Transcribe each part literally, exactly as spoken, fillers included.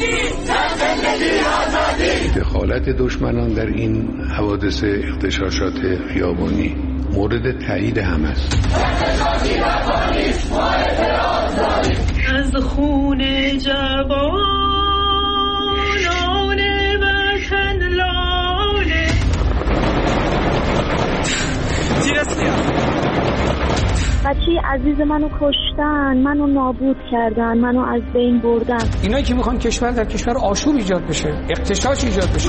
دخالت دشمنان در این حوادث اغتشاشات خیابانی مورد تایید هم است. از خون جوانان وطن لاله بچه عزیز منو کشتن، منو نابود کردن، منو از بین بردن. اینایی که میخوان کشور در کشور آشوب ایجاد بشه، اغتشاش ایجاد بشه.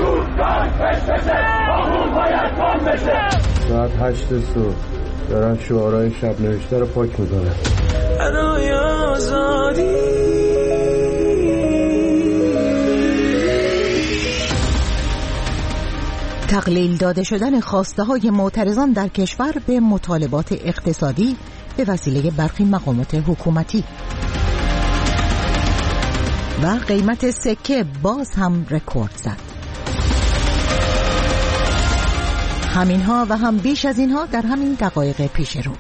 ساعت هشت صبح دارن شعارهای شب نوشته رو پاک میکنن. برای آزادی تقلیل داده شدن خواسته های معترضان در کشور به مطالبات اقتصادی به وسیله برخی مقامات حکومتی و قیمت سکه باز هم رکورد زد. همینها و هم بیش از اینها در همین دقایق پیش رو.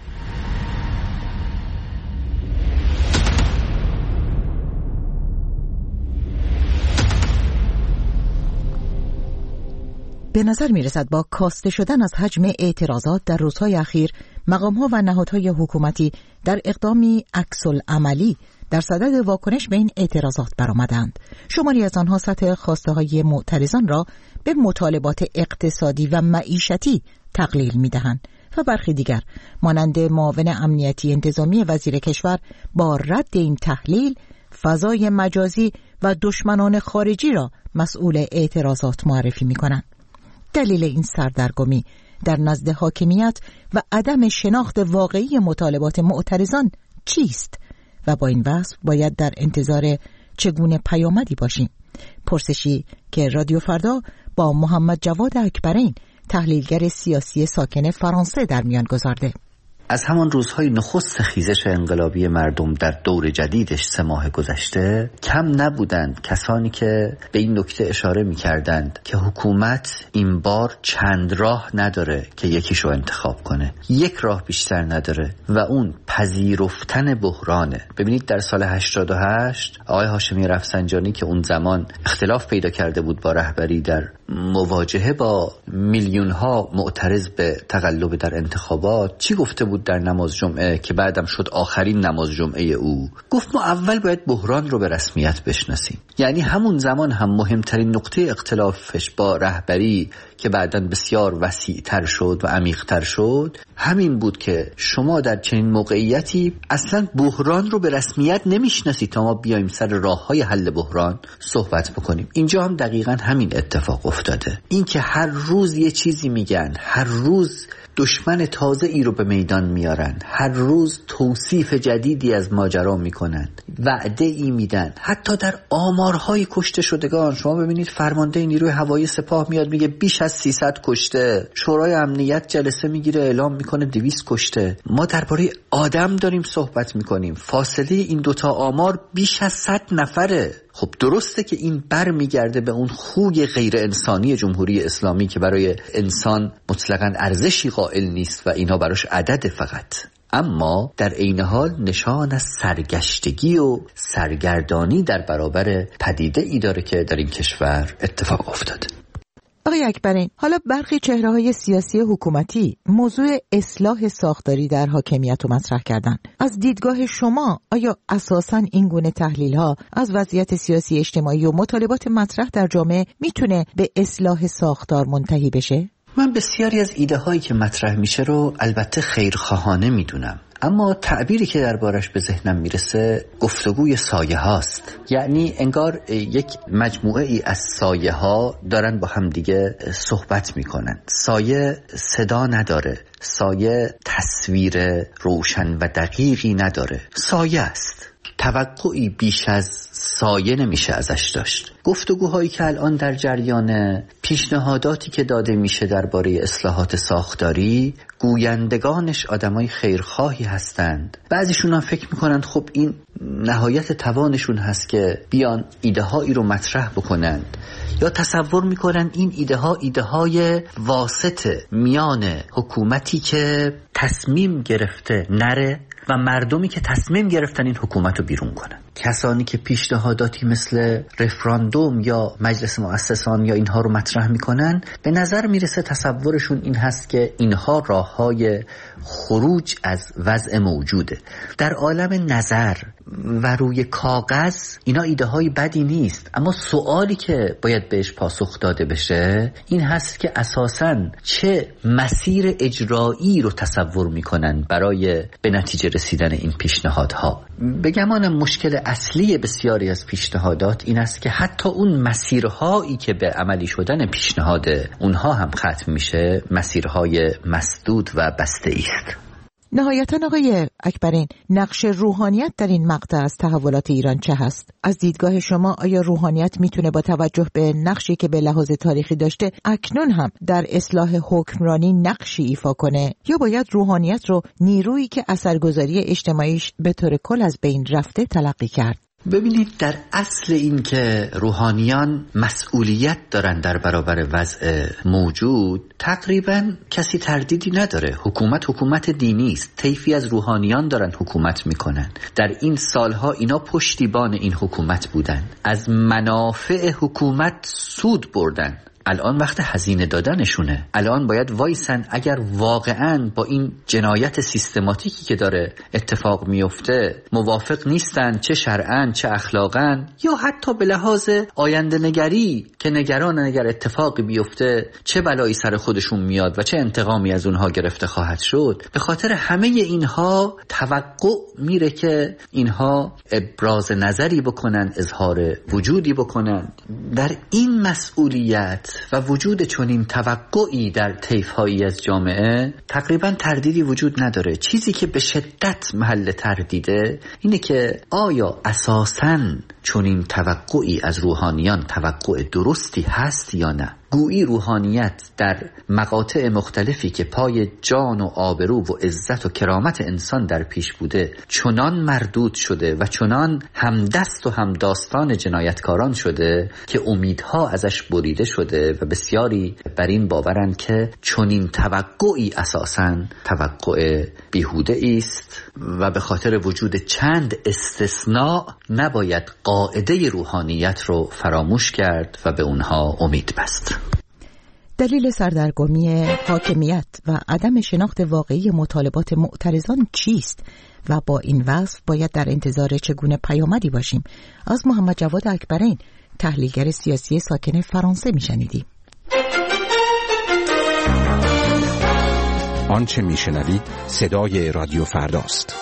به نظر می رسد با کاسته شدن از حجم اعتراضات در روزهای اخیر، مقام‌ها و نهادهای حکومتی در اقدامی عکس‌العملی در صدد واکنش به این اعتراضات برآمدند. شماری از آنها سطح خواسته‌های معترضان را به مطالبات اقتصادی و معیشتی تقلیل می‌دهند و برخی دیگر مانند معاون امنیتی انتظامی وزیر کشور با رد این تحلیل فضای مجازی و دشمنان خارجی را مسئول اعتراضات معرفی می‌کنند. دلیل این سردرگمی در نزد حاکمیت و عدم شناخت واقعی مطالبات معترضان چیست و با این وصف باید در انتظار چگونه پیامدی باشیم؟ پرسشی که رادیو فردا با محمد جواد اکبرین، تحلیلگر سیاسی ساکن فرانسه، در میان گذارده. از همان روزهای نخست خیزش انقلابی مردم در دور جدیدش سه ماه گذشته، کم نبودند کسانی که به این نکته اشاره می‌کردند که حکومت این بار چند راه نداره که یکیشو انتخاب کنه، یک راه بیشتر نداره و اون پذیرفتن بحرانه. ببینید در سال هشتاد و هشت آقای هاشمی رفسنجانی که اون زمان اختلاف پیدا کرده بود با رهبری در مواجهه با میلیون ها معترض به تقلب در انتخابات، چی گفته بود در نماز جمعه که بعدم شد آخرین نماز جمعه او؟ گفت ما اول باید بحران رو به رسمیت بشناسیم. یعنی همون زمان هم مهمترین نقطه اختلافش با رهبری که بعداً بسیار وسیع‌تر شد و عمیق‌تر شد همین بود که شما در چنین موقعیتی اصلا بحران رو به رسمیت نمیشناسید تا ما بیایم سر راه‌های حل بحران صحبت بکنیم. اینجا هم دقیقاً همین اتفاق افتاده. این که هر روز یه چیزی میگن، هر روز دشمن تازه ای رو به میدان میارن، هر روز توصیف جدیدی از ماجرا میکنن، وعده ای میدن. حتی در آمارهای کشته شدگان شما ببینید فرمانده نیروی هوایی سپاه میاد میگه بیش از سیصد کشته، شورای امنیت جلسه میگیره اعلام میکنه دویست کشته. ما درباره آدم داریم صحبت میکنیم، فاصله این دوتا آمار بیش از صد نفره. خب درسته که این بر میگرده به اون خوی غیر انسانی جمهوری اسلامی که برای انسان مطلقاً ارزشی قائل نیست و اینا براش عدد فقط، اما در عین حال نشان از سرگشتگی و سرگردانی در برابر پدیده ای داره که در این کشور اتفاق افتاده. آقای اکبرین، حالا برخی چهره‌های سیاسی حکومتی موضوع اصلاح ساختاری در حاکمیت رو مطرح کردن. از دیدگاه شما آیا اساساً این گونه تحلیل‌ها از وضعیت سیاسی اجتماعی و مطالبات مطرح در جامعه میتونه به اصلاح ساختار منتهی بشه؟ من بسیاری از ایده هایی که مطرح میشه رو البته خیرخواهانه میدونم، اما تعبیری که دربارش به ذهنم میرسه گفتگوی سایه هاست. یعنی انگار یک مجموعه ای از سایه ها دارن با هم دیگه صحبت میکنن. سایه صدا نداره، سایه تصویر روشن و دقیقی نداره، سایه است. توقعی بیش از سایه نمیشه ازش داشت. گفتگوهایی که الان در جریانه، پیشنهاداتی که داده میشه درباره اصلاحات ساختاری، گویندگانش آدمای خیرخواهی هستند. بعضیشون هم فکر میکنن خب این نهایت توانشون هست که بیان ایده هایی رو مطرح بکنند، یا تصور میکنن این ایده ها ایده های واسطه میان حکومتی که تصمیم گرفته نره و مردمی که تصمیم گرفتن این حکومت رو بیرون کنن. کسانی که پیشنهاداتی مثل رفراندوم یا مجلس مؤسسان یا اینها رو مطرح میکنن، به نظر میرسه تصورشون این هست که اینها راههای خروج از وضع موجوده. در عالم نظر و روی کاغذ اینا ایده های بدی نیست، اما سوالی که باید بهش پاسخ داده بشه این هست که اساساً چه مسیر اجرایی رو تصور میکنن برای به نتیجه رسیدن این پیشنهادها. بگمانم مشکل اصلی بسیاری از پیشنهادات این است که حتی اون مسیرهایی که به عملی شدن پیشنهاد اونها هم ختم میشه مسیرهای مسدود و بسته است. نهایتاً آقای اکبرین، نقش روحانیت در این مقطع از تحولات ایران چه هست؟ از دیدگاه شما آیا روحانیت میتونه با توجه به نقشی که به لحاظ تاریخی داشته اکنون هم در اصلاح حکمرانی نقشی ایفا کنه، یا باید روحانیت رو نیرویی که اثرگذاری اجتماعیش به طور کل از بین رفته تلقی کرد؟ ببینید، در اصل این که روحانیان مسئولیت دارن در برابر وضع موجود تقریبا کسی تردیدی نداره. حکومت حکومت دینی است، طیفی از روحانیان دارن حکومت میکنن. در این سالها اینا پشتیبان این حکومت بودن، از منافع حکومت سود بردن. الان وقت هزینه دادنشونه. الان باید وایسن اگر واقعاً با این جنایت سیستماتیکی که داره اتفاق میفته موافق نیستن، چه شرعاً چه اخلاقاً، یا حتی به لحاظ آینده نگری که نگران اگر اتفاقی بیفته چه بلایی سر خودشون میاد و چه انتقامی از اونها گرفته خواهد شد. به خاطر همه اینها توقع میره که اینها ابراز نظری بکنن، اظهار وجودی بکنن. در این مسئولیت و وجود چنین توقعی در طیف‌هایی از جامعه تقریبا تردیدی وجود نداره. چیزی که به شدت محل تردیده اینه که آیا اساساً چنین توقعی از روحانیان توقع درستی هست یا نه؟ گویی روحانیت در مقاطع مختلفی که پای جان و آبرو و عزت و کرامت انسان در پیش بوده چنان مردود شده و چنان همدست و همداستان جنایتکاران شده که امیدها ازش بریده شده و بسیاری بر این باورند که چنین توقعی اساساً توقع بیهوده است و به خاطر وجود چند استثناء نباید قاعده روحانیت رو فراموش کرد و به اونها امید بست. دلیل سردرگمی حاکمیت و عدم شناخت واقعی مطالبات معترضان چیست و با این وصف باید در انتظار چگونه پیامدی باشیم؟ از محمد جواد اکبرین، تحلیلگر سیاسی ساکن فرانسه میشنیدیم. آنچه میشنوید صدای رادیو فرداست.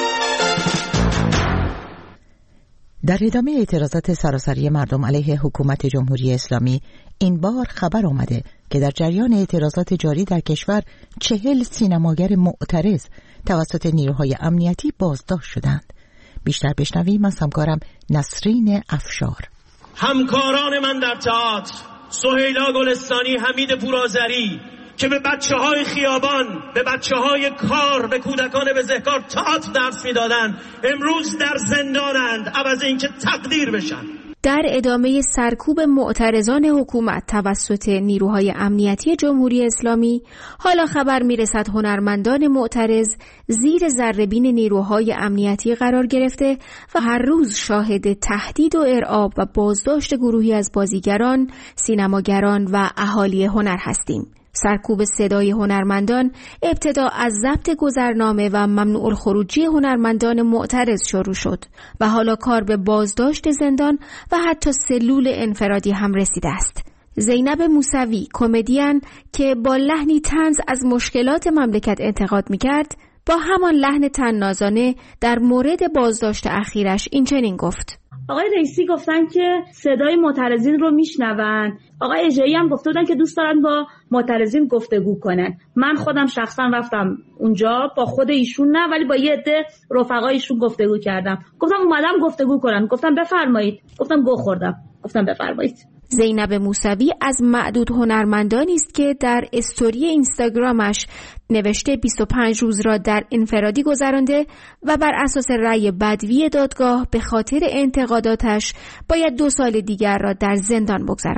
در ادامه اعتراضات سراسری مردم علیه حکومت جمهوری اسلامی، این بار خبر آمده که در جریان اعتراضات جاری در کشور چهل سینماگر معترض توسط نیروهای امنیتی بازداشت شدند. بیشتر بشنویم از همکارم نسرین افشار. همکاران من در تئاتر، سهیلا گلستانی، حمید پورآذری، که به بچه های خیابان، به بچه های کار، به کودکان بزهکار تئاتر درس میدادن، امروز در زندانند عوض اینکه تقدیر بشن. در ادامه سرکوب معترضان حکومت توسط نیروهای امنیتی جمهوری اسلامی، حالا خبر میرسد هنرمندان معترض زیر ذره‌بین نیروهای امنیتی قرار گرفته و هر روز شاهد تهدید و ارعاب و بازداشت گروهی از بازیگران، سینماگران و اهالی هنر هستیم. سرکوب صدای هنرمندان ابتدا از ضبط گذرنامه و ممنوع الخروجی هنرمندان معترض شروع شد و حالا کار به بازداشت زندان و حتی سلول انفرادی هم رسیده است. زینب موسوی، کمدین که با لحنی طنز از مشکلات مملکت انتقاد می‌کرد، با همان لحن طنازانه در مورد بازداشت اخیرش این چنین گفت: آقای رئیسی گفتن که صدای معترضین رو میشنون. آقای اژه‌ای هم گفته بودن که دوست دارن با معترضین گفتگو کنن. من خودم شخصا رفتم اونجا، با خود ایشون نه ولی با یه عده رفقای ایشون گفتگو کردم. گفتم اومدم گفتگو کنم. گفتم بفرمایید. گفتم گو خوردم. گفتم بفرمایید. زینب موسوی از معدود هنرمندانی است که در استوری اینستاگرامش نوشته بیست و پنج روز را در انفرادی گذرانده و بر اساس رأی بدوی دادگاه به خاطر انتقاداتش باید دو سال دیگر را در زندان بگذراند.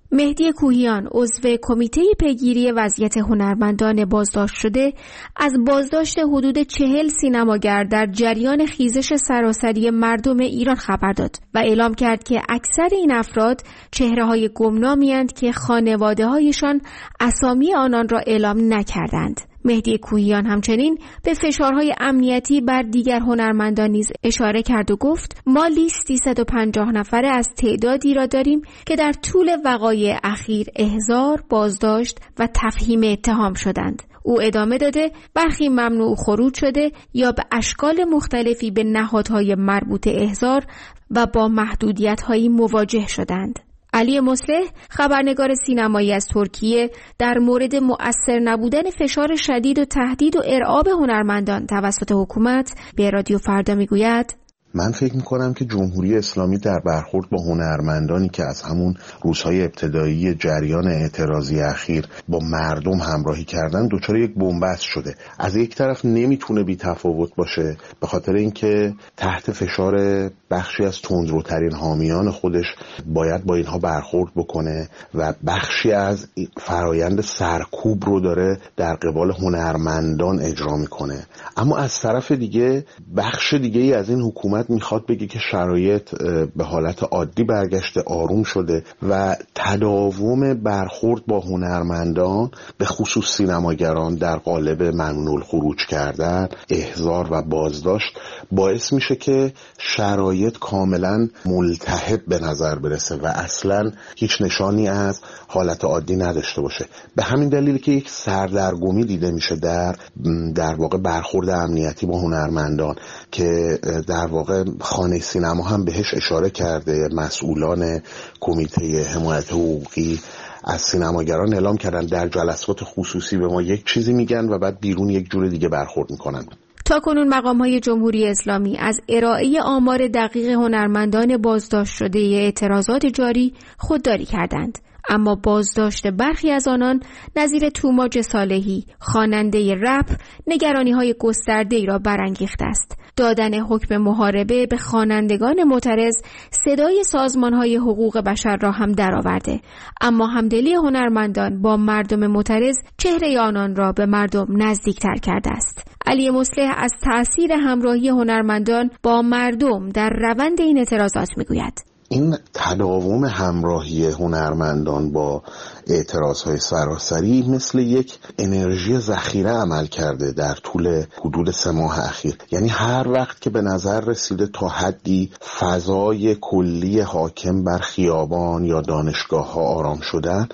مهدی کوهیان عضو کمیته پیگیری وضعیت هنرمندان بازداشت شده از بازداشت حدود چهل سینماگر در جریان خیزش سراسری مردم ایران خبر داد و اعلام کرد که اکثر این افراد چهره‌های گمنامی‌اند که خانواده‌هایشان اسامی آنان را اعلام نکردند. مهدی کوهیان همچنین به فشارهای امنیتی بر دیگر هنرمندان نیز اشاره کرد و گفت ما لیستی صد و پنجاه نفره از تعدادی را داریم که در طول وقایع اخیر احضار، بازداشت و تفهیم اتهام شدند. او ادامه داده برخی ممنوع خروج شده یا به اشکال مختلفی به نهادهای مربوطه احضار و با محدودیت‌هایی مواجه شدند. علی مصلح خبرنگار سینمایی از ترکیه در مورد مؤثر نبودن فشار شدید و تهدید و ارعاب هنرمندان توسط حکومت به رادیو فردا میگوید: من فکر میکنم که جمهوری اسلامی در برخورد با هنرمندانی که از همون روزهای ابتدایی جریان اعتراضی اخیر با مردم همراهی کردن دچار یک بنبست شده. از یک طرف نمیتونه بی تفاوت باشه به خاطر اینکه تحت فشار بخشی از تندروترین حامیان خودش باید با اینها برخورد بکنه و بخشی از فرایند سرکوب رو داره در قبال هنرمندان اجرا میکنه. اما از طرف دیگه بخش دیگه ای از این حکومت میخواد بگه که شرایط به حالت عادی برگشته، آروم شده و تداوم برخورد با هنرمندان به خصوص سینماگران در قالب ممنوع الخروج کردن، احضار و بازداشت باعث میشه که شرایط کاملا ملتهب به نظر برسه و اصلا هیچ نشانی از حالت عادی نداشته باشه. به همین دلیل که یک سردرگمی دیده میشه در در واقع برخورد امنیتی با هنرمندان که در واقع خانه سینما هم بهش اشاره کرده. مسئولان کمیته حمایت حقوقی از سینماگران اعلام کردن در جلسات خصوصی به ما یک چیزی میگن و بعد بیرون یک جور دیگه برخورد میکنن. تاکنون مقام‌های جمهوری اسلامی از ارائه آمار دقیق هنرمندان بازداشت شده اعتراضات جاری خودداری کردند. اما بازداشت برخی از آنان نظیر توماج صالحی، خواننده رپ، نگرانی‌های گسترده‌ای را برانگیخته است. دادن حکم محاربه به خوانندگان معترض صدای سازمان‌های حقوق بشر را هم درآورده، اما همدلی هنرمندان با مردم معترض چهره آنان را به مردم نزدیکتر کرده است. علی مصلح از تأثیر همراهی هنرمندان با مردم در روند این اعتراضات می‌گوید: این تداوم همراهی هنرمندان با اعتراضهای سراسری مثل یک انرژی ذخیره عمل کرده در طول حدود سه ماه اخیر. یعنی هر وقت که به نظر رسیده تا حدی فضای کلی حاکم بر خیابان یا دانشگاه ها آرام شدن،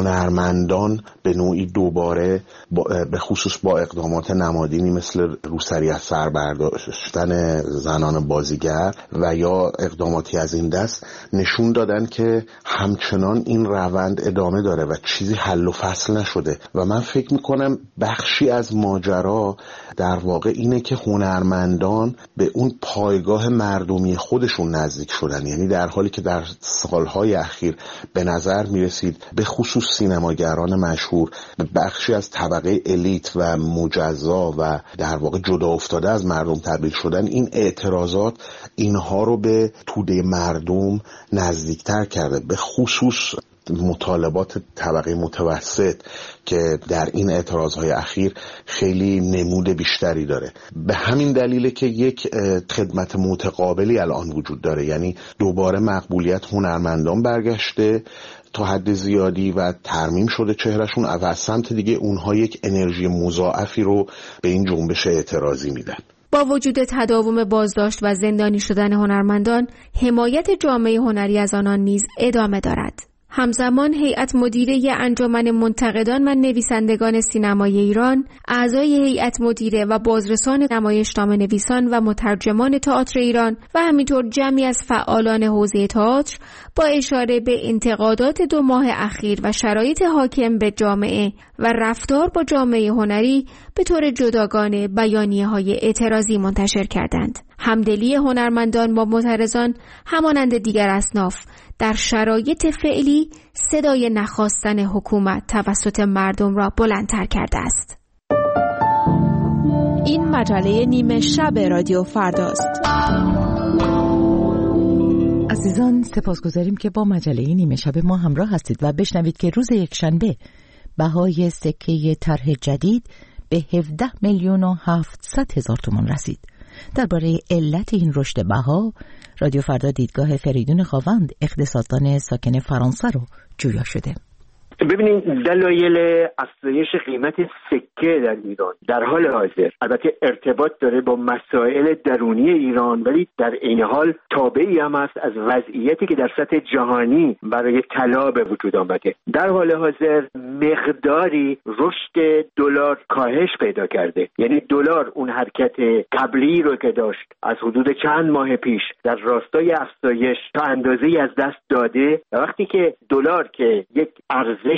هنرمندان به نوعی دوباره به خصوص با اقدامات نمادینی مثل روسری از سر برداشتن زنان بازیگر و یا اقداماتی از این دست نشون دادن که همچنان این روند ادامه داره و چیزی حل و فصل نشده. و من فکر میکنم بخشی از ماجرا در واقع اینه که هنرمندان به اون پایگاه مردمی خودشون نزدیک شدن. یعنی در حالی که در سالهای اخیر به نظر میرسید به خصوص سینماگران مشهور به بخشی از طبقه الیت و مجزا و در واقع جدا افتاده از مردم تبدیل شدن، این اعتراضات اینها رو به توده مردم نزدیکتر کرده، به خصوص مطالبات طبقه متوسط که در این اعتراضهای اخیر خیلی نمود بیشتری داره. به همین دلیله که یک خدمت متقابلی الان وجود داره، یعنی دوباره مقبولیت هنرمندان برگشته تا حد زیادی و ترمیم شده چهرهشون، و از سمت دیگه اونها یک انرژی مضاعفی رو به این جنبش اعتراضی میدن. با وجود تداوم بازداشت و زندانی شدن هنرمندان، حمایت جامعه هنری از آنان نیز ادامه دارد. همزمان هیئت مدیره انجمن منتقدان و نویسندگان سینمای ایران، اعضای هیئت مدیره و بازرسان نمایشنامه نویسان و مترجمان تئاتر ایران و همینطور جمعی از فعالان حوزه تئاتر با اشاره به انتقادات دو ماه اخیر و شرایط حاکم به جامعه و رفتار با جامعه هنری به طور جداگانه بیانیه‌های اعتراضی منتشر کردند. همدلی هنرمندان با معترضان همانند دیگر اصناف در شرایط فعلی صدای نخواستن حکومت توسط مردم را بلندتر کرده است. این مجله نیمه شب رادیو فرداست. از عزیزان سپاسگزاریم که با مجله نیمه شب ما همراه هستید و بشنوید که روز یکشنبه بهای سکه طرح جدید به هفده میلیون و هفتصد هزار تومان رسید. درباره علت این رشد بها رادیو فردا دیدگاه فریدون خاوند اقتصاددان ساکن فرانسه رو جویا شده. ببینید دلایل افزایش قیمت سکه در ایران در حال حاضر البته ارتباط داره با مسائل درونی ایران، ولی در این حال تابعی هم است از وضعیتی که در سطح جهانی برای طلا به وجود آمده. در حال حاضر مقداری رشد دلار کاهش پیدا کرده، یعنی دلار اون حرکت قبلی رو که داشت از حدود چند ماه پیش در راستای افزایش تا اندازه‌ای از دست داده. وقتی که دلار که یک ارزش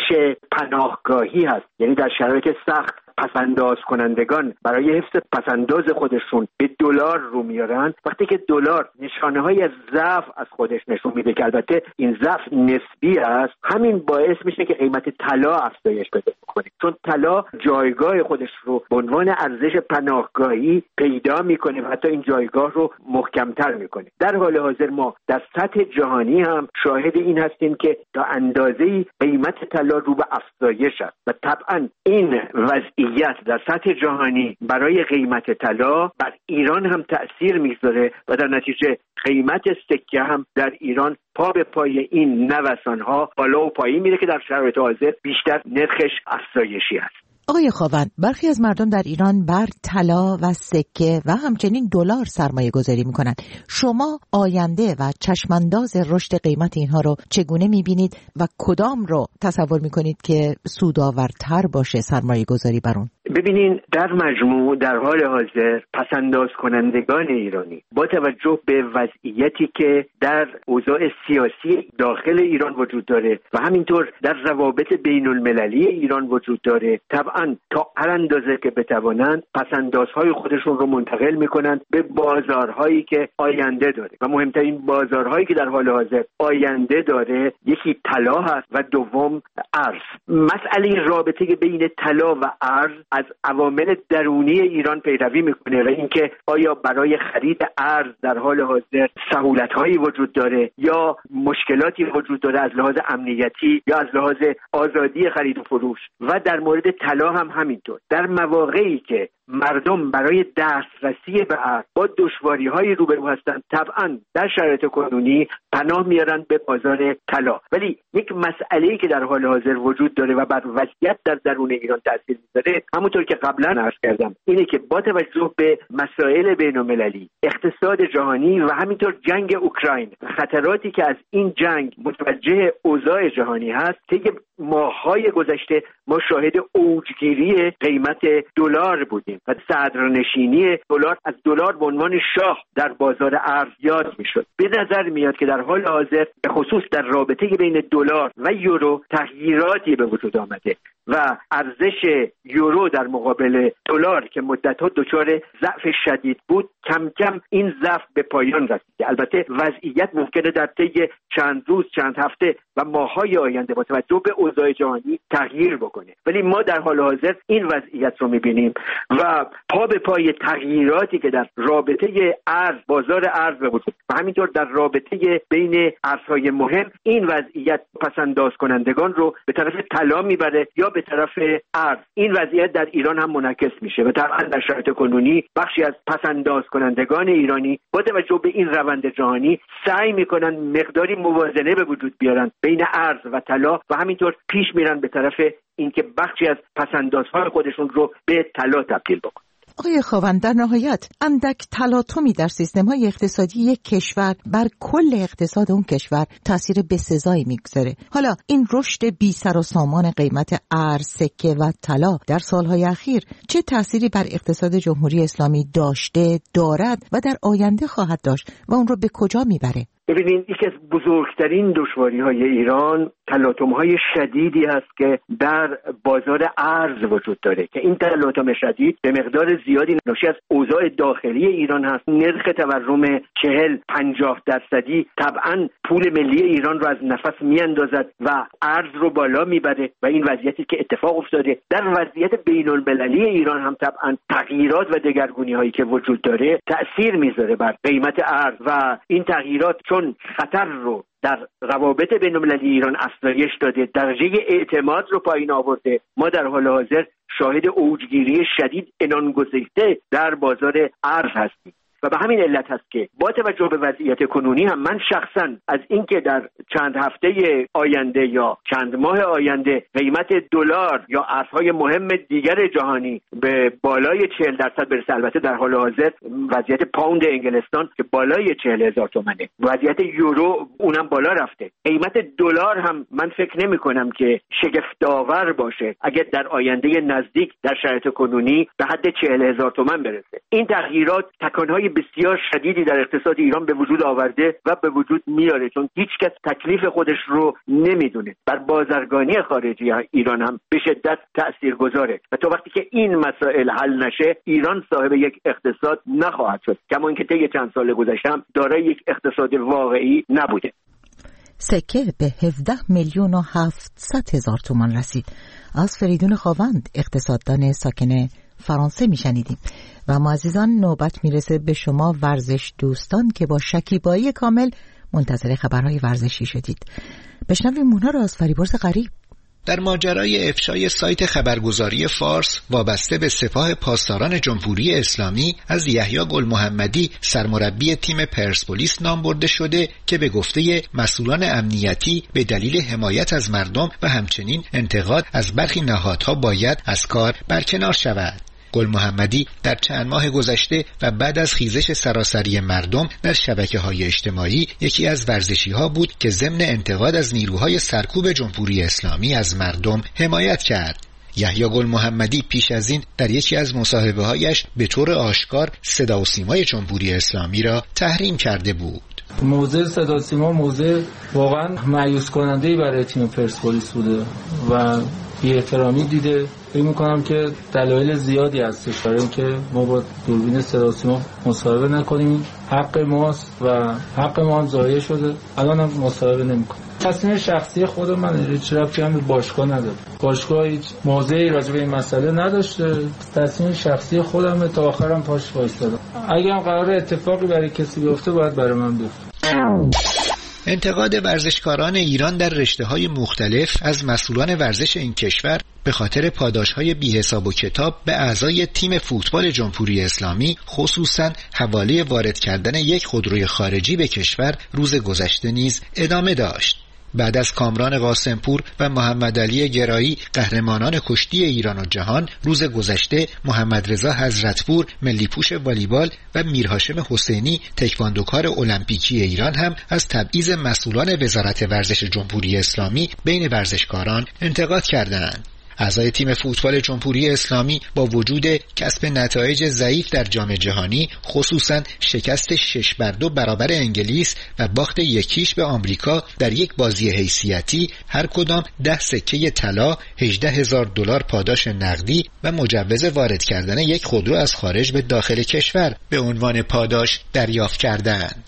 پناهگاهی هست، یعنی در شرایط سخت پسنداز کنندگان برای حفظ پسنداز خودشون به دلار رو میارن، وقتی که دلار نشانه‌های از ضعف از خودش نشون میده که البته این ضعف نسبی است، همین باعث میشه که قیمت طلا افزایش پیدا کنه، چون طلا جایگاه خودش رو به عنوان ارزش پناهگاهی پیدا میکنه و حتی این جایگاه رو محکمتر میکنه. در حال حاضر ما در سطح جهانی هم شاهد این هستیم که تا اندازه‌ای قیمت طلا رو به افزایش است و طبعا این وضعیت در سطح جهانی برای قیمت طلا بر ایران هم تأثیر میذاره و در نتیجه قیمت سکه هم در ایران پا به پای این نوسان‌ها بالا و پایین میره که در شرایط حاضر بیشتر نرخش افزایشی است. آقای خاوند، برخی از مردم در ایران بر طلا و سکه و همچنین دلار سرمایه گذاری میکنند. شما آینده و چشمانداز رشد قیمت اینها رو چگونه میبینید و کدام رو تصور میکنید که سودآورتر باشه سرمایه گذاری بر اون؟ ببینین در مجموع در حال حاضر پسنداز کنندگان ایرانی با توجه به وضعیتی که در اوضاع سیاسی داخل ایران وجود داره و همینطور در روابط بین المللی ایران وجود داره، طبعا تا هر اندازه که بتوانند پسندازهای خودشون رو منتقل میکنند به بازارهایی که آینده داره و مهمترین بازارهایی که در حال حاضر آینده داره یکی طلا هست و دوم ارز. مسئله رابطه بین طلا و ارز از عوامل درونی ایران پیروی میکنه و اینکه آیا برای خرید ارز در حال حاضر سهولت‌هایی وجود داره یا مشکلاتی وجود داره از لحاظ امنیتی یا از لحاظ آزادی خرید و فروش. و در مورد طلا هم همینطور. در مواقعی که مردم برای دسترسی به ارز با دشواری‌هایی روبرو هستند، طبعا در شرایط کنونی پناه میارن به بازار طلا. ولی یک مسئله‌ای که در حال حاضر وجود داره و بر وضعیت در درون ایران تاثیر میذاره، همونطور که قبلا عرض کردم، اینه که با توجه به مسائل بین‌المللی، اقتصاد جهانی و همینطور جنگ اوکراین، خطراتی که از این جنگ متوجه اوضاع جهانی هست، که ماه‌های گذشته ما شاهد اوجگیری قیمت دلار بودیم و صدرنشینی دلار از دلار به عنوان شاه در بازار ارز یاد میشد. به نظر میاد که در حال حاضر به خصوص در رابطه بین دلار و یورو تغییراتی به وجود آمده و ارزش یورو در مقابل دلار که مدت‌ها دچار ضعف شدید بود، کم کم این ضعف به پایان رسید. البته وضعیت ممکنه در طی چند روز، چند هفته و ماه‌های آینده با توجه به اوضاع جهانی تغییر بکنه، ولی ما در حال حاضر این وضعیت رو می‌بینیم و پا به پای تغییراتی که در رابطه ارز، بازار ارز به وجود و همینطور در رابطه بین ارزهای مهم، این وضعیت پسنداز کنندگان رو به طرف طلا میبره یا به طرف ارز. این وضعیت در ایران هم منعکس میشه و طبعا در شرایط کنونی بخشی از پسنداز کنندگان ایرانی با توجه به این روند جهانی سعی میکنن مقداری موازنه به وجود بیارن بین ارز و طلا و همینطور پیش میرن به طرف اینکه بخشی از پسندازهای خودشون رو به طلا تبدیل بکنن. آقای خاوند، در نهایت اندک تلاطمی در سیستم‌های اقتصادی یک کشور بر کل اقتصاد اون کشور تاثیر بسزایی میگذاره. حالا این رشد بی سر و سامان قیمت ارز، سکه و طلا در سالهای اخیر چه تأثیری بر اقتصاد جمهوری اسلامی داشته، دارد و در آینده خواهد داشت و اون رو به کجا میبره؟ ببینید، یکی از بزرگترین دشواری‌های ایران تلاطم‌های شدیدی هست که در بازار ارز وجود داره که این تلاطم شدید به مقدار زیادی ناشی از اوضاع داخلی ایران هست. نرخ تورم چهل پنجاه درصدی طبعاً پول ملی ایران رو از نفس میاندازد و ارز رو بالا میبره و این وضعیتی که اتفاق افتاده در وضعیت بین‌المللی ایران هم طبعاً تغییرات و دگرگونی‌هایی که وجود داره تأثیر میذاره بر قیمت ارز و این تغییرات چون خطر رو در روابط بین‌المللی ایران افزایش داده، درجه اعتماد رو پایین آورده، ما در حال حاضر شاهد اوجگیری شدید عنان گسیخته در بازار ارز هستیم و به همین علت هست که با توجه به وضعیت کنونی هم من شخصا از اینکه در چند هفته آینده یا چند ماه آینده قیمت دلار یا ارزهای مهم دیگر جهانی به بالای چهل درصد برسه، البته در حال حاضر وضعیت پوند انگلستان که بالای چهل هزار تومنه، وضعیت یورو اونم بالا رفته، قیمت دلار هم من فکر نمی کنم که شگفت‌آور باشه اگر در آینده نزدیک در شرایط کنونی به حد چهل هزار تومن برسه. این تغییرات تکانهای بسیار شدیدی در اقتصاد ایران به وجود آورده و به وجود میاره، چون هیچ کس تکلیف خودش رو نمیدونه. بر بازرگانی خارجی ایران هم به شدت تاثیرگذاره و تا وقتی که این مسائل حل نشه ایران صاحب یک اقتصاد نخواهد شد، کما اینکه طی چند سال گذشته هم دارای یک اقتصاد واقعی نبوده. سکه به هفده میلیون و هفتصد هزار تومان رسید. از فریدون خاوند اقتصاددان ساکن فرانسه میشنیدیم. و ما عزیزان نوبت میرسه به شما ورزش دوستان که با شکیبایی کامل منتظر خبرهای ورزشی شدید. بشنویم اونها رو از فریبرز غریب. در ماجرای افشای سایت خبرگزاری فارس وابسته به سپاه پاسداران جمهوری اسلامی از یحیی گل محمدی سرمربی تیم پرسپولیس نام برده شده که به گفته مسئولان امنیتی به دلیل حمایت از مردم و همچنین انتقاد از برخی نهادها باید از کار برکنار شود. گل محمدی در چند ماه گذشته و بعد از خیزش سراسری مردم در شبکه‌های اجتماعی یکی از ورزشی‌ها بود که ضمن انتقاد از نیروهای سرکوب جمهوری اسلامی از مردم حمایت کرد. یحیی گل محمدی پیش از این در یکی از مصاحبه‌هایش به طور آشکار صدا و سیمای جمهوری اسلامی را تحریم کرده بود. موضع صدا و سیما موضع واقعا مایوس کننده‌ای برای تیم پرسپولیس بوده و بی احترامی دیده. فکر می‌کنم که دلایل زیادی هستش برای اینکه ما با دوربین صدا و سیما مصاحبه نکنیم. حق ماست و حق ما هم ضایع شده. الان هم مصاحبه نمی‌کنیم. تصمیم شخصی خود من هیچ ربطی هم به باشگاه نداره. باشگاه هیچ موضعی راجع به این مسئله نداشته. تصمیم شخصی خودم تا آخرم پاش وایسادم. اگه هم قرار اتفاقی برای کسی بیفته باید برای من بیفته. انتقاد ورزشکاران ایران در رشته‌های مختلف از مسئولان ورزش این کشور به خاطر پاداش‌های بی‌حساب و کتاب به اعضای تیم فوتبال جمهوری اسلامی، خصوصاً حواله وارد کردن یک خودروی خارجی به کشور روز گذشته نیز ادامه داشت. بعد از کامران قاسمپور و محمد علی گرایی قهرمانان کشتی ایران و جهان، روز گذشته محمد رضا حضرتپور ملی پوش والیبال و میرهاشم حسینی تکواندوکار المپیکی ایران هم از تبعیض مسئولان وزارت ورزش جمهوری اسلامی بین ورزشکاران انتقاد کردند. اعضای تیم فوتبال جمهوری اسلامی با وجود کسب نتایج ضعیف در جام جهانی، خصوصاً شکست شش بر دو برابر انگلیس و باخت یکیش به آمریکا در یک بازی حیثیتی، هر کدام ده سکه طلا، هجده هزار دلار پاداش نقدی و مجوز وارد کردن یک خودرو از خارج به داخل کشور به عنوان پاداش دریافت کردند.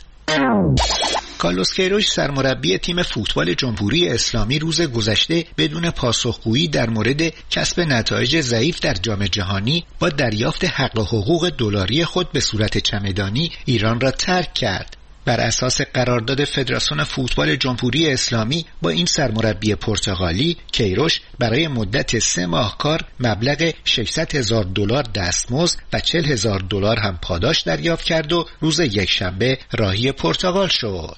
کارلوس کیروش سرمربی تیم فوتبال جمهوری اسلامی روز گذشته بدون پاسخگویی در مورد کسب نتایج ضعیف در جام جهانی با دریافت حق و حقوق دلاری خود به صورت چمدانی ایران را ترک کرد. بر اساس قرارداد فدراسیون فوتبال جمهوری اسلامی با این سرمربی پرتغالی، کیروش برای مدت سه ماه کار مبلغ ششصد هزار دلار دستمزد و چهل هزار دلار هم پاداش دریافت کرد و روز یکشنبه راهی پرتغال شد.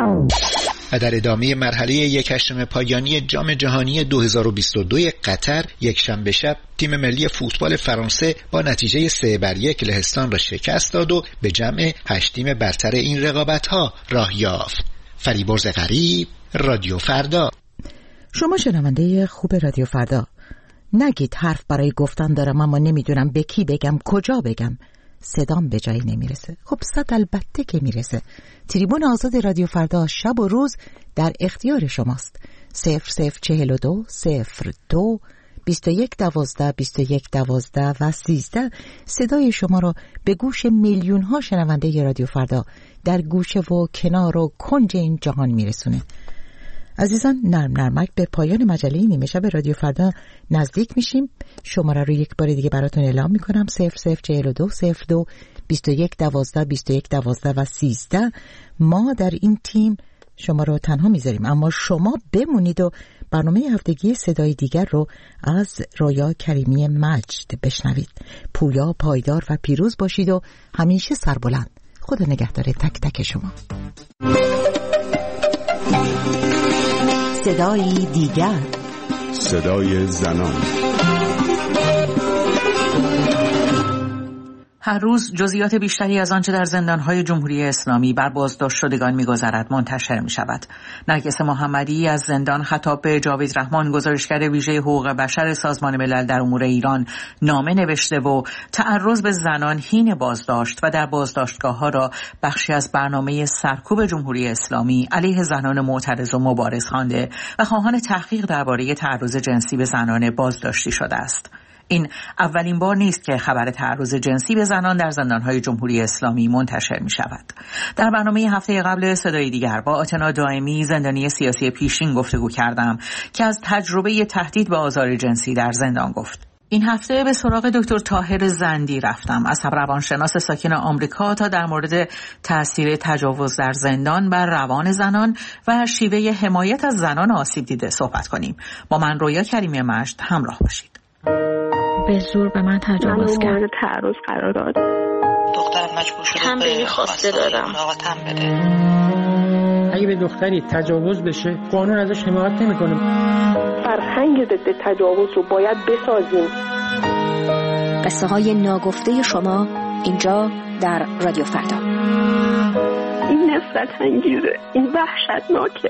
و در ادامه مرحله یک هشتم پایانی جام جهانی دو هزار و بیست و دو قطر، یک شنبه شب تیم ملی فوتبال فرانسه با نتیجه سه بر یک لهستان را شکست داد و به جمع هشت تیم برتر این رقابت‌ها راه یافت. فریبرز غریب، رادیو فردا. شما شنونده خوب رادیو فردا. نگید حرف برای گفتن دارم اما نمیدونم به کی بگم، کجا بگم. صدام به جایی نمیرسه. خب صد البته که میرسه. تریبون آزاد رادیو فردا شب و روز در اختیار شماست. صفر صفر چهل و دو صفر دو بیست و یک دوازده بیست و یک دوازده و سیزده صدای شما را به گوش میلیون ها شنونده رادیو فردا در گوشه و کنار و کنج این جهان میرسونه. عزیزان، نرم نرمک به پایان مجله نیمه شب رادیو فردا نزدیک میشیم. شماره رو یک بار دیگه براتون اعلام میکنم: صفر صفر چهل و دو صفر دو بیست و یک دوازده بیست و یک دوازده و سیزده. ما در این تیم شما رو تنها میذاریم، اما شما بمونید و برنامه هفتگی صدای دیگر رو از رویا کریمی مجد بشنوید. پویا، پایدار و پیروز باشید و همیشه سربلند. خدا نگهدار تک تک شما. صدای دیگر، صدای زنان. هر روز جزئیات بیشتری از آنچه در زندان‌های جمهوری اسلامی بر بازداشت شدگان می‌گذرد منتشر می‌شود. نرگس محمدی از زندان خطاب به جاوید رحمان، گزارشگر ویژه حقوق بشر سازمان ملل در امور ایران، نامه نوشته و تعرض به زنان حین بازداشت و در بازداشتگاه‌ها را بخشی از برنامه سرکوب جمهوری اسلامی علیه زنان معترض و مبارز خوانده و خواهان تحقیق درباره تعرض جنسی به زنان بازداشتی شده است. این اولین بار نیست که خبر تعرض جنسی به زنان در زندان‌های جمهوری اسلامی منتشر می شود. در برنامه هفته قبل صدای دیگر با آتنا دائمی، زندانی سیاسی پیشین، گفتگو کردم که از تجربه تهدید به آزار جنسی در زندان گفت. این هفته به سراغ دکتر طاهر زندی رفتم، از روانشناس ساکن آمریکا، تا در مورد تاثیر تجاوز در زندان بر روان زنان و شیوه حمایت از زنان آسیب دیده صحبت کنیم. با من رویا کریمی مجد همراه باشید. به زور به من تجاوز کرد. من تعرض قرار داد. دختر مجبور شده به خواسته دادم. مراقبتم بده. اگه به دختری تجاوز بشه قانون ازش حمایت نمیکنه. فرهنگ ضد تجاوز رو باید بسازیم. قصه های ناگفته شما اینجا در رادیو فردا. این نفرت انگیزه، این وحشتناکه.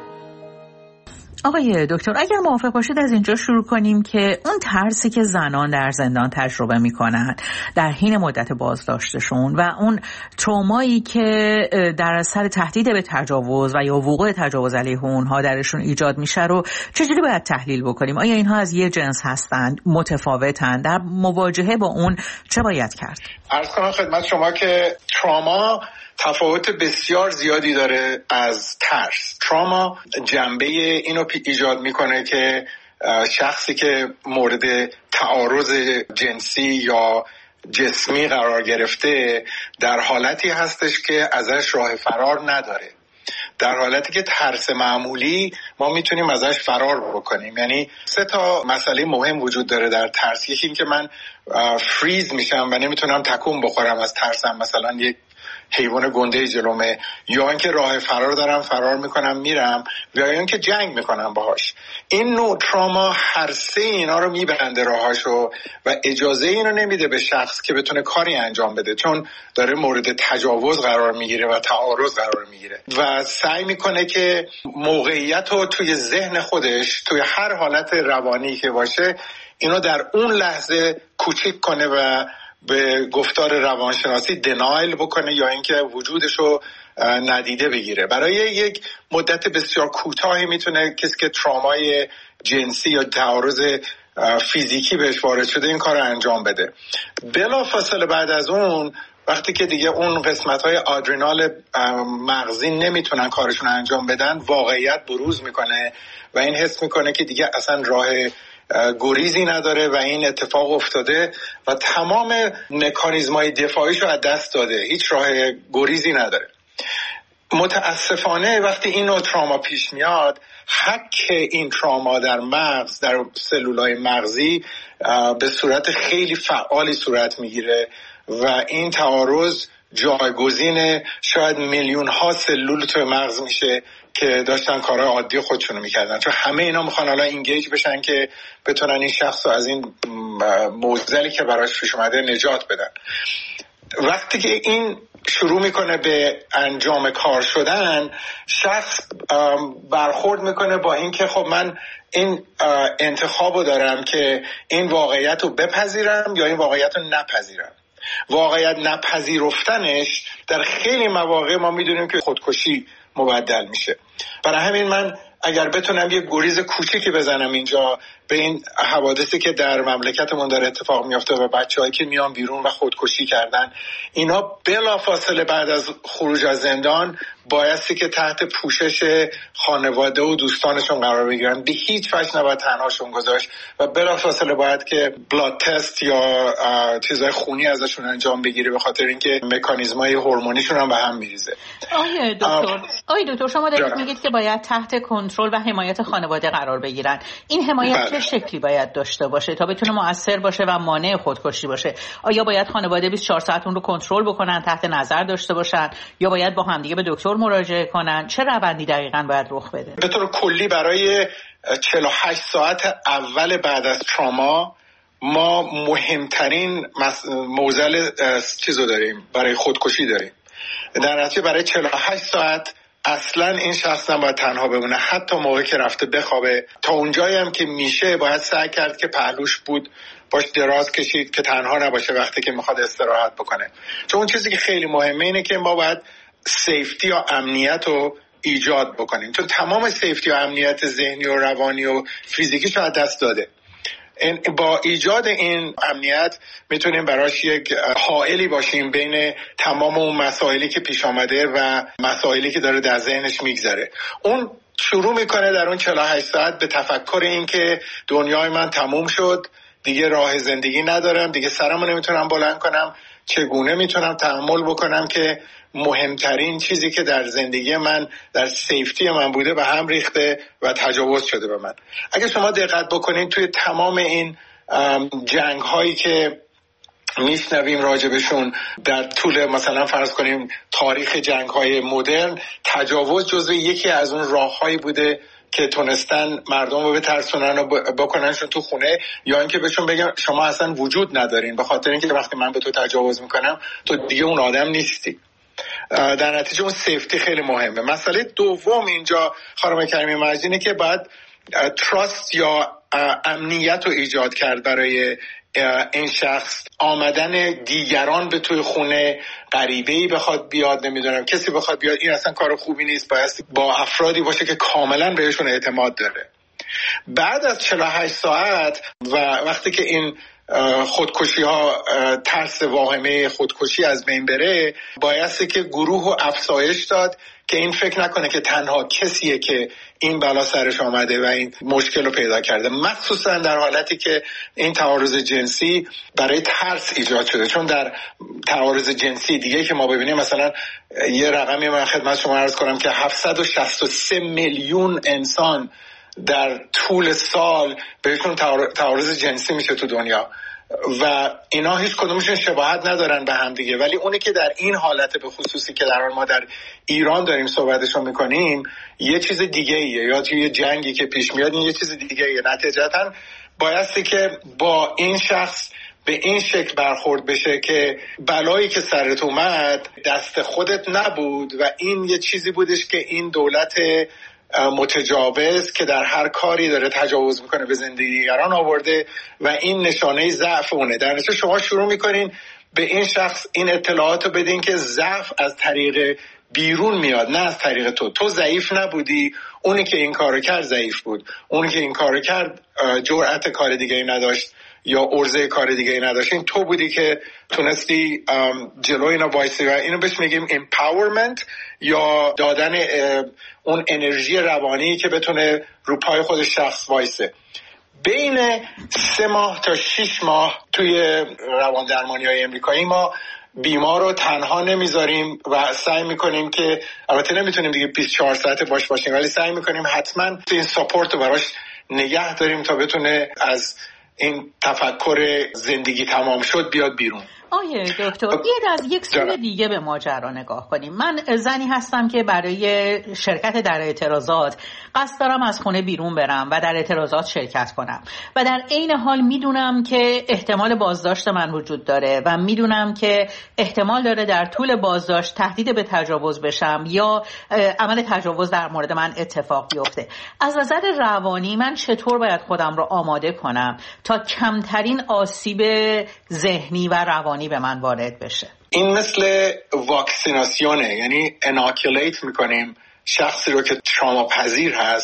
آقای دکتر، اگر موافق باشید از اینجا شروع کنیم که اون ترسی که زنان در زندان تجربه میکنن در حین مدت بازداشتشون و اون ترومایی که در اثر تهدید به تجاوز و یا وقوع تجاوز علیه اونها درشون ایجاد میشه رو چجوری باید تحلیل بکنیم؟ آیا اینها از یه جنس هستند، متفاوتند؟ در مواجهه با اون چه باید کرد؟ عرض کنم خدمت شما که تروما تفاوت بسیار زیادی داره از ترس. تراما جنبه اینو ایجاد میکنه که شخصی که مورد تعارض جنسی یا جسمی قرار گرفته در حالتی هستش که ازش راه فرار نداره، در حالتی که ترس معمولی ما میتونیم ازش فرار بکنیم. یعنی سه تا مسئله مهم وجود داره در ترس. یکی این که من فریز میشم و نمیتونم تکون بخورم از ترسم، مثلا یک حیوان گنده جلومه، یا اینکه راه فرار دارم فرار میکنم میرم، یا اینکه جنگ میکنم باهاش. این نوع تراما هر سه اینا رو میبنده راهاشو و اجازه اینو نمیده به شخص که بتونه کاری انجام بده، چون داره مورد تجاوز قرار میگیره و تعارض قرار میگیره و سعی میکنه که موقعیت رو توی ذهن خودش توی هر حالت روانی که باشه اینو در اون لحظه کوچیک کنه و به گفتار روانشناسی دنایل بکنه یا اینکه وجودشو ندیده بگیره. برای یک مدت بسیار کوتاهی میتونه کسی که ترامای جنسی یا تعارض فیزیکی بهش وارد شده این کار رو انجام بده. بلافاصله بعد از اون وقتی که دیگه اون قسمت‌های آدرینال مغزی نمیتونن کارشون انجام بدن، واقعیت بروز میکنه و این حس میکنه که دیگه اصلا راه گریزی نداره و این اتفاق افتاده و تمام مکانیزم‌های دفاعیش رو از دست داده، هیچ راه گریزی نداره. متاسفانه وقتی این نوع تراما پیش میاد، حک این تراما در مغز، در سلولای مغزی به صورت خیلی فعالی صورت میگیره و این تعارض جایگزین شاید میلیون ها سلول توی مغز میشه که داشتن کارهای عادی خودشونو میکردن، چون همه اینا میخوان حالا اینگیج بشن که بتونن این شخص رو از این معضلی که براش پیش اومده نجات بدن. وقتی که این شروع میکنه به انجام کار شدن، شخص برخورد میکنه با این که خب من این انتخابو دارم که این واقعیت رو بپذیرم یا این واقعیت رو نپذیرم. واقعیت نپذیرفتنش در خیلی مواقع ما میدونیم که خودکشی مبدل میشه. برای همین من اگر بتونم یه گریز کوچیکی بزنم اینجا به این حوادثی که در مملکتمون داره اتفاق میفته و بچه‌هایی که میان بیرون و خودکشی کردن، اینا بلافاصله بعد از خروج از زندان بایستی که تحت پوشش خانواده و دوستانشون قرار بگیرن. به هیچ وجه نباید تنهاشون گذاشت و بلافاصله باید که بلاد تست یا چیزای خونی ازشون انجام بگیره، به خاطر اینکه مکانیزمای هورمونیشون هم به هم میریزه. آیه دکتر آیه دکتر شما دارید میگید که باید تحت کنترل و حمایت خانواده قرار بگیرن. این حمایت چه شکلی باید داشته باشه تا بتونه مؤثر باشه و مانع خودکشی باشه؟ آیا باید خانواده بیست و چهار ساعت اون رو کنترل بکنن، تحت نظر داشته باشن، یا باید با همدیگه به دکتر مراجعه کنن؟ چه روندی دقیقاً باید رخ بده؟ به طور کلی برای چهل و هشت ساعت اول بعد از تراما ما مهمترین معضل چیزو داریم، برای خودکشی داریم. در نتیجه برای چهل و هشت ساعت اصلا این شخص هم باید تنها بمونه، حتی موقعی که رفته بخوابه. تا اونجایی هم که میشه باید سعی کرد که پهلوش بود باش دراز کشید که تنها نباشه وقتی که میخواد استراحت بکنه. چون اون چیزی که خیلی مهمه اینه که ما باید سیفتی یا امنیت رو ایجاد بکنیم، چون تمام سیفتی و امنیت ذهنی و روانی و فیزیکی شاید دست داده. این با ایجاد این امنیت میتونیم براش یک حائلی باشیم بین تمام اون مسائلی که پیش آمده و مسائلی که داره در ذهنش میگذره. اون شروع میکنه در اون چهل و هشت ساعت به تفکر این که دنیای من تموم شد، دیگه راه زندگی ندارم، دیگه سرمو نمیتونم بلند کنم، چگونه میتونم تحمل بکنم که مهمترین چیزی که در زندگی من در سیفتی من بوده به هم ریخته و تجاوز شده به من. اگه شما دقت بکنید توی تمام این جنگ هایی که میشنویم راجبشون در طول مثلا فرض کنیم تاریخ جنگ های مدرن، تجاوز جزو یکی از اون راه هایی بوده که تونستن مردم رو بترسونن و بکننشون تو خونه، یا اینکه بهشون بگن شما اصلا وجود ندارین، به خاطر اینکه وقتی من به تو تجاوز میکنم تو دیگه اون آدم نیستی. در نتیجه اون سیفتی خیلی مهمه. مسئله دوم اینجا خانم کریمی مجدینه که باید تراست یا امنیت رو ایجاد کرد برای این شخص. آمدن دیگران به توی خونه، غریبه‌ای بخواد بیاد، نمیدونم کسی بخواد بیاد، این اصلا کار خوبی نیست. باید با افرادی باشه که کاملا بهشون اعتماد داره. بعد از چهل و هشت ساعت و وقتی که این خودکشی ها، ترس واهمه خودکشی از بین بره، بایستی که گروه رو افزایش داد که این فکر نکنه که تنها کسیه که این بلا سرش آمده و این مشکل رو پیدا کرده، مخصوصا در حالتی که این تعارض جنسی برای ترس ایجاد شده. چون در تعارض جنسی دیگه که ما ببینیم، مثلا یه رقمی من خدمت شما عرض کنم که هفتصد و شصت و سه میلیون انسان در طول سال بهشون تعارض جنسی میشه تو دنیا و اینا هیچ کدومشون شباهت ندارن به هم دیگه، ولی اونی که در این حالت به خصوصی که در ما در ایران داریم صحبتشو میکنیم یه چیز دیگه ایه، یا توی یه جنگی که پیش میاد این یه چیز دیگه ایه. نتیجتاً بایستی که با این شخص به این شکل برخورد بشه که بلایی که سرت اومد دست خودت نبود و این یه چیزی بودش که این دولت متجاوز که در هر کاری داره تجاوز میکنه به زندگی دیگران آورده و این نشانه ضعف اونه. در نتیجه شما شروع میکنین به این شخص این اطلاعات رو بدین که ضعف از طریق بیرون میاد، نه از طریق تو. تو ضعیف نبودی، اونی که این کارو کرد ضعیف بود، اونی که این کارو کرد جرأت کار دیگه ای نداشت یا عرضه کار دیگه ای نداشت. این تو بودی که تونستی جلوی اینا وایسی و اینو بهش میگیم empowerment یا دادن اون انرژی روانی که بتونه رو پای خودش شخص وایسه. بین سه ماه تا شش ماه توی روان درمانی های امریکایی ما بیمار رو تنها نمیذاریم و سعی میکنیم که، البته نمیتونیم دیگه بیست و چهار ساعته باش باشیم، ولی سعی میکنیم حتما این ساپورت رو براش نگه داریم تا بتونه از این تفکر زندگی تمام شد بیاد بیرون. آیه دکتر، بیاید از یک سوی دیگه به ماجرا نگاه کنیم. من زنی هستم که برای شرکت در اعتراضات قصد دارم از خونه بیرون برم و در اعتراضات شرکت کنم و در عین حال میدونم که احتمال بازداشت من وجود داره و میدونم که احتمال داره در طول بازداشت تهدید به تجاوز بشم یا عمل تجاوز در مورد من اتفاق بیفته. از نظر روانی من چطور باید خودم رو آماده کنم تا کمترین آسیب ذهنی و روانی به من وارد بشه؟ این مثل واکسیناسیونه، یعنی اناکولیت میکنیم شخصی رو که تراما پذیر هست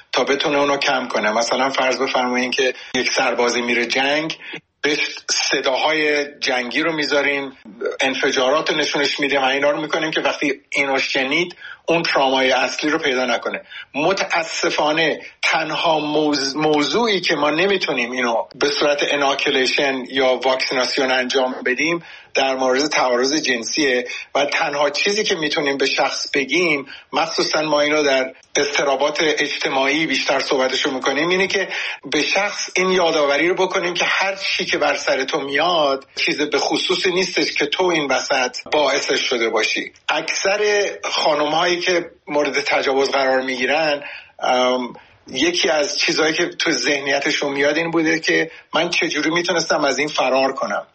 تا بتونه اونو کم کنه. مثلا فرض بفرمایید که یک سربازی میره جنگ، بهش صداهای جنگی رو میذاریم، انفجارات رو نشونش میدیم و اینا رو میکنیم که وقتی اینو شنید اون ترامای اصلی رو پیدا نکنه. متاسفانه تنها موز... موضوعی که ما نمیتونیم اینو به صورت اناکولیشن یا واکسیناسیون انجام بدیم در مورد تعارض جنسیه و تنها چیزی که میتونیم به شخص بگیم، مخصوصا ما اینو در اضطرابات اجتماعی بیشتر صحبتشو میکنیم، اینه که به شخص این یادآوری رو بکنیم که هر چی که بر سر تو میاد چیز به خصوصی نیستش که تو این وسط باعثش شده باشی. اکثر خانم‌هایی که مورد تجاوز قرار میگیرن، یکی از چیزهایی که تو ذهنیتشون میاد این بوده که من چجوری میتونستم از این فرار کنم.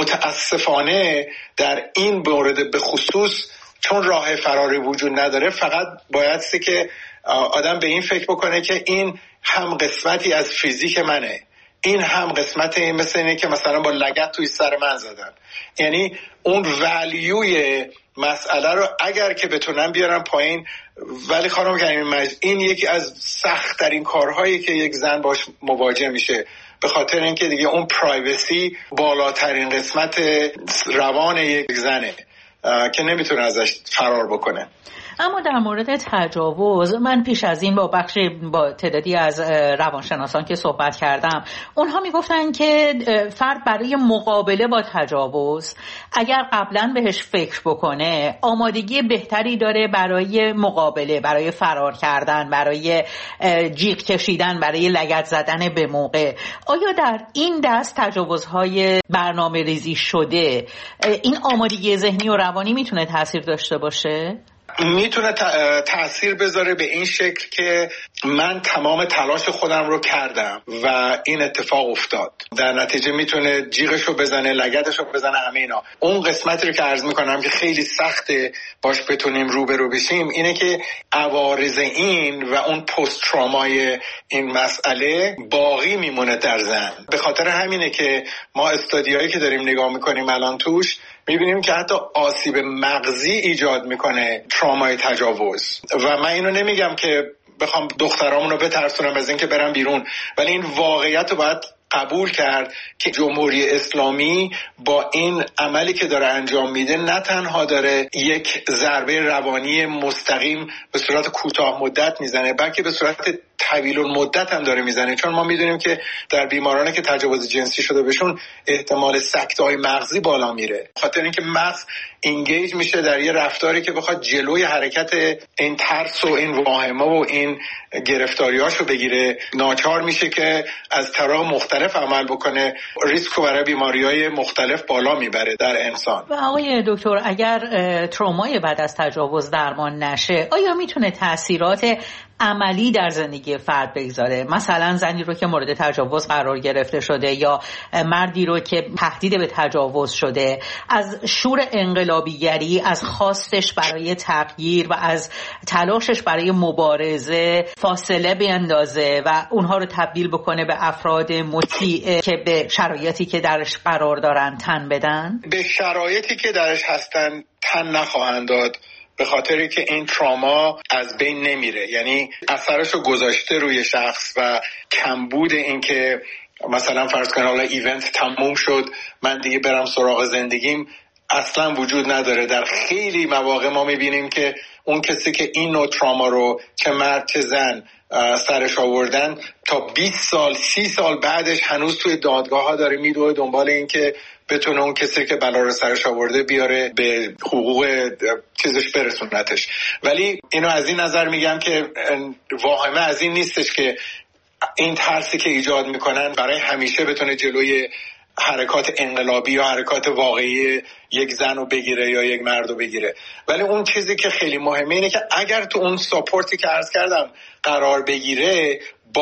متاسفانه در این مورد به خصوص چون راه فراری وجود نداره، فقط بایدستی که آدم به این فکر بکنه که این هم قسمتی از فیزیک منه، این هم قسمت این مثل اینه که مثلا با لگد توی سر من زدن. یعنی اون ولیوی مسئله رو اگر که بتونن بیارن پایین. ولی خانم کریمی، این یکی از سخت ترین کارهایی که یک زن باش مواجه میشه، به خاطر اینکه دیگه اون پرایوسی بالاترین قسمت روان یک زنه که نمیتونه ازش فرار بکنه. اما در مورد تجاوز، من پیش از این با بخش با تعدادی از روانشناسان که صحبت کردم، اونها میگفتن که فرد برای مقابله با تجاوز اگر قبلا بهش فکر بکنه آمادگی بهتری داره برای مقابله، برای فرار کردن، برای جیغ کشیدن، برای لگد زدن به موقع. آیا در این دست تجاوزهای برنامه ریزی شده این آمادگی ذهنی و روانی میتونه تاثیر داشته باشه؟ میتونه تأثیر بذاره به این شکل که من تمام تلاش خودم رو کردم و این اتفاق افتاد. در نتیجه میتونه جیغشو بزنه، لگدشو بزنه، همه اینا. اون قسمتی رو که عرض میکنم که خیلی سخته باش بتونیم روبرو بشیم اینه که عوارض این و اون پست ترامای این مسئله باقی میمونه در زن. به خاطر همینه که ما استادیایی که داریم نگاه میکنیم الان توش میبینیم که حتی آسیب مغزی ایجاد میکنه ترامای تجاوز. و من اینو نمیگم که بخوام دخترامون رو بترسونم از این که برن بیرون، ولی این واقعیت رو باید قبول کرد که جمهوری اسلامی با این عملی که داره انجام میده نه تنها داره یک ضربه روانی مستقیم به صورت کوتاه مدت میزنه، بلکه به صورت طویل المدت هم داره میزنه. چون ما میدونیم که در بیمارانی که تجاوز جنسی شده بهشون احتمال سکته‌های مغزی بالا میره، خاطر اینکه مغز اینگیج میشه در یه رفتاری که بخواد جلوی حرکت این ترس و این واهمه و این گرفتاریاشو بگیره. ناچار میشه که از طرق مختلف عمل بکنه، ریسک برای بیماری‌های مختلف بالا میبره در انسان. و آقای دکتر، اگر ترومای بعد از تجاوز درمان نشه، آیا میتونه تاثیرات عملی در زندگی فرد بگذاره؟ مثلا زنی رو که مورد تجاوز قرار گرفته شده یا مردی رو که تهدید به تجاوز شده، از شور انقلابیگری، از خواستش برای تغییر و از تلاشش برای مبارزه فاصله بیندازه و اونها رو تبدیل بکنه به افراد مطیع که به شرایطی که درش قرار دارن تن بدن؟ به شرایطی که درش هستن تن نخواهند داد، به خاطری که این تراما از بین نمیره. یعنی اثرشو گذاشته روی شخص و کمبود این که مثلا فرض کنید حالا ایونت تموم شد من دیگه برم سراغ زندگیم اصلا وجود نداره. در خیلی مواقع ما میبینیم که اون کسی که این نوع تراما رو چه مرد چه زن سرش آوردن تا بیست سال سی سال بعدش هنوز توی دادگاه ها داره میدوه دنبال این که بتونه اون کسی که بلا رو سرش آورده بیاره به حقوق چیزش برسونتش. ولی اینو از این نظر میگم که واهمه از این نیستش که این ترسی که ایجاد میکنن برای همیشه بتونه جلوی حرکات انقلابی یا حرکات واقعی یک زن رو بگیره یا یک مرد رو بگیره. ولی اون چیزی که خیلی مهمه اینه که اگر تو اون ساپورتی که عرض کردم قرار بگیره،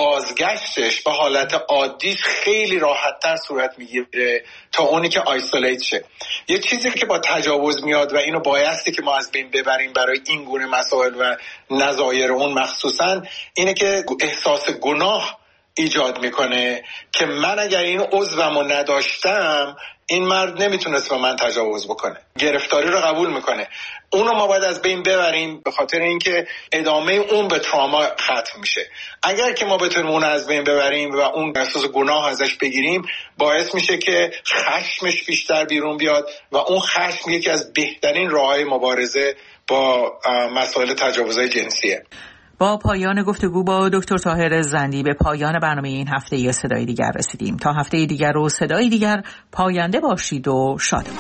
بازگشتش به حالت عادیش خیلی راحت‌تر صورت میگیره تا اونی که آیسولیت شه. یه چیزی که با تجاوز میاد و اینو بایستی که ما از بین ببریم برای این گونه مسائل و نظایر اون مخصوصا، اینه که احساس گناه ایجاد میکنه که من اگر این عضومو نداشتم این مرد نمیتونست به من تجاوز بکنه، گرفتاری رو قبول میکنه. اونو ما باید از بین ببریم به خاطر اینکه ادامه اون به تراما ختم میشه. اگر که ما بتونیم اون از بین ببریم و اون احساس گناه ازش بگیریم، باعث میشه که خشمش بیشتر بیرون بیاد و اون خشم یکی از بهترین راههای مبارزه با مسائل تجاوزهای جنسیه. با پایان گفتگو با دکتر طاهر زندی به پایان برنامه این هفته یه صدای دیگر رسیدیم. تا هفته دیگر و صدای دیگر پاینده باشید و شادمان.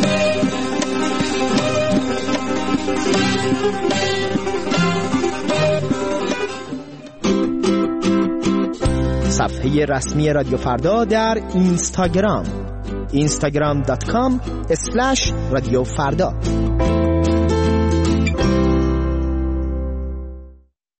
صفحه رسمی رادیو فردا در اینستاگرام اینستاگرام دات کام اسلش رادیو فردا.